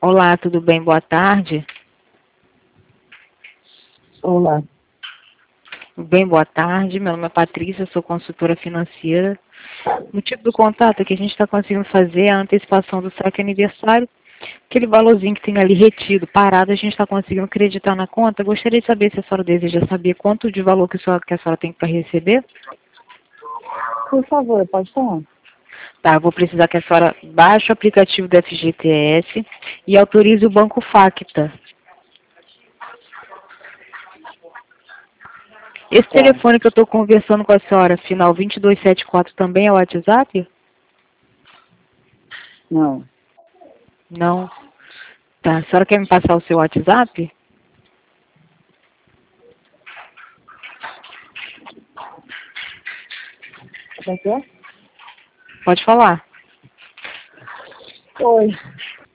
Olá, tudo bem? Boa tarde. Olá. Bem, boa tarde. Meu nome é Patrícia, sou consultora financeira. O motivo do contato é que a gente está conseguindo fazer a antecipação do saque aniversário. Aquele valorzinho que tem ali retido, parado, a gente está conseguindo acreditar na conta. Gostaria de saber se a senhora deseja saber quanto de valor que a senhora tem para receber. Por favor, pode falar. Tá, eu vou precisar que a senhora baixe o aplicativo do FGTS e autorize o Banco Facta. Esse Tá. telefone que eu estou conversando com a senhora, final 2274, também é o WhatsApp? Não. Não. Tá, a senhora quer me passar o seu WhatsApp? Como é que é? Pode falar. Oi.